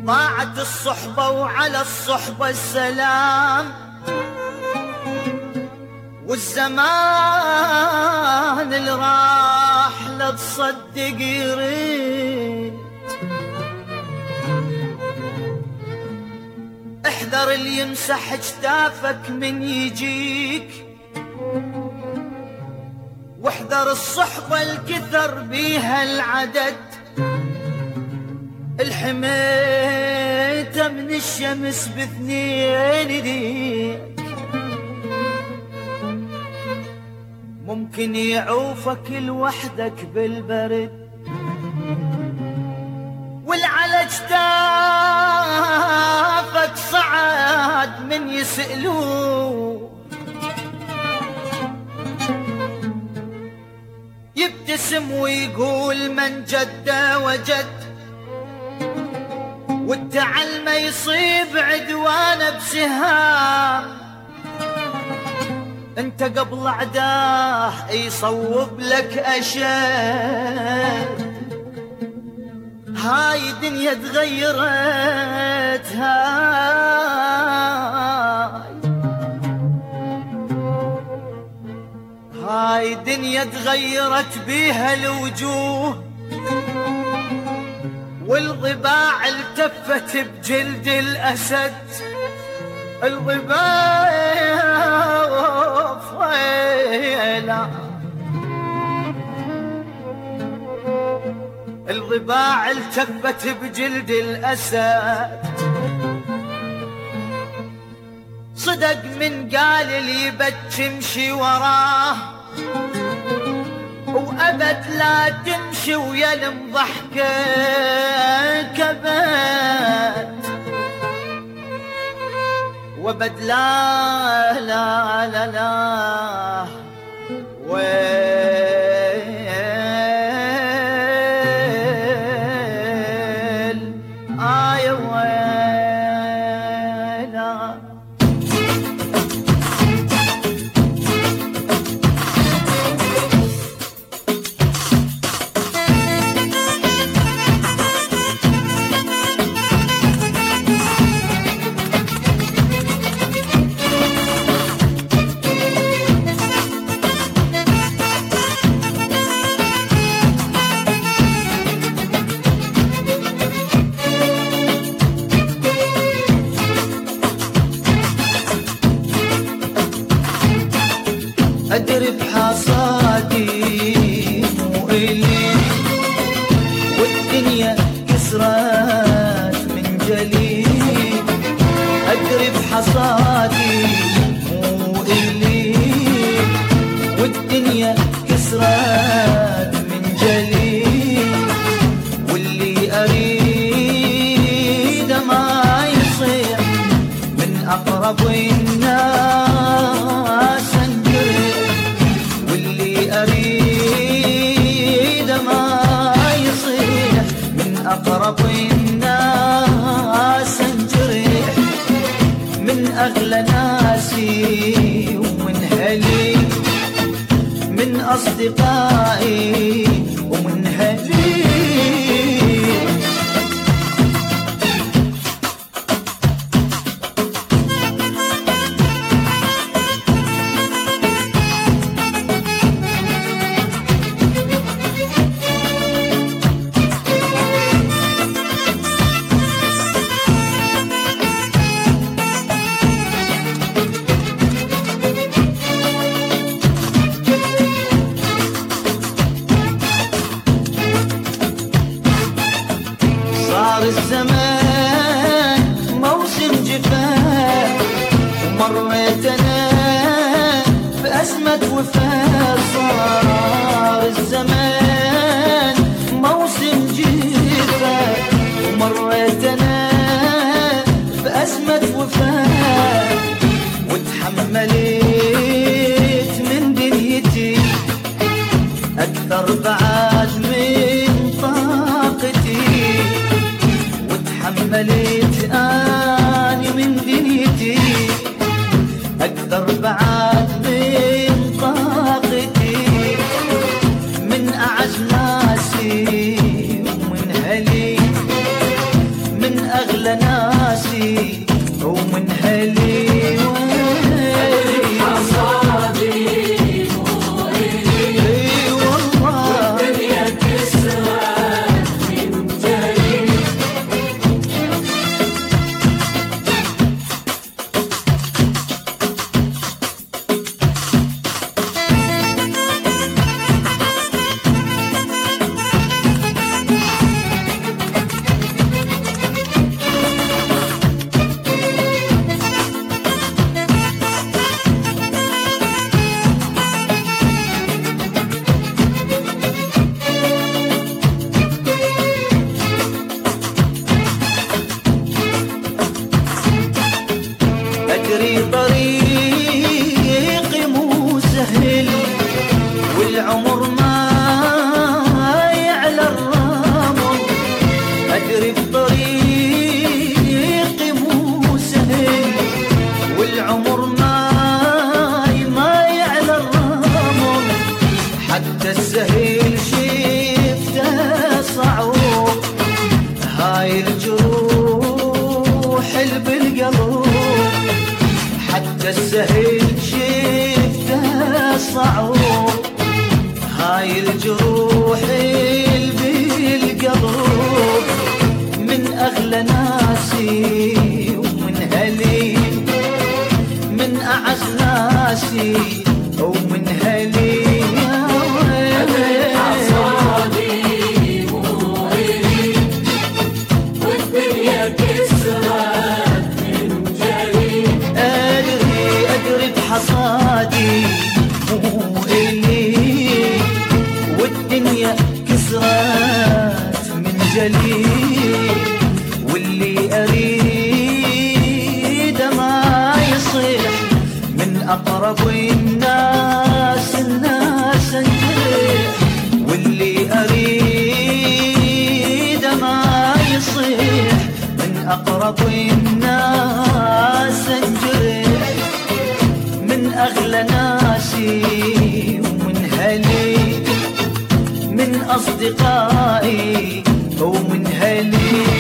ضاعت الصحبة وعلى الصحبة السلام، والزمان اللي راح لا تصدق يريد. احذر اللي يمسح جتافك من يجيك، واحذر الصحبة الكثر بيها العدد، الحميته من الشمس باثنين ايديك. ممكن يعوفك لوحدك بالبرد، والعلى جتافك صعد من يسألوه، يبتسم ويقول من جد وجد، والتعلمه يصيب عدوانه بسهام. انت قبل عداه يصوب لك اشد، هاي دنيا تغيرت، هاي دنيا تغيرت بيها الوجوه، والضباع التفت بجلد الأسد. الضباع التفت بجلد الأسد. صدق من قال اللي بتمشي وراه، وأبد لا تمشي ويلم ضحكك أبد، وأبد لا لا لا لا ويل آي ويلا. أدري بحصادي مو إلي، والدنيا كسرت من جليد. أدري بحصادي مو إلي، والدنيا كسرت من جليد. واللي أريد ما يصير من أقرب الناس، أريد ما يصيح من أقرب الناس انجرح. من أغلى ناسي ومن هلي، من أصدقائي ومن هلي. صار الزمان موسم جفاف، ومريت أنا بأزمة وفاة. صار الزمان موسم جفاف، ومريت أنا بأزمة وفاة. وتحملت من دنيتي أكثر بعد من طاقتي، وتحملت أني من دنيتي أكثر بعد من طاقتي. من أعز ناسي ومن هلي، من أغلى ناسي ومن هلي أدري طريقي مو سهل والعمر ما يعلى الرمل. أدري بطريقي مو سهل والعمر ما يعلى الرمل. حتى السهل شفته صعوب، هاي الجروح اللي بالقلب. حتى السهل شفته صعوب، هاي الجروح اللي بالقلب. من أغلى ناسي ومن هلي، من أعز ناسي ومن هلي. حصادي مو إلي والدنيا كسرت من جلي. واللي أريد ما يصيح من أقرب الناس انجرح. واللي أريد ما يصيح من أقرب الناس انجرح. من أغلى ناسي ومن هلي، من أصدقائي ومن هلي.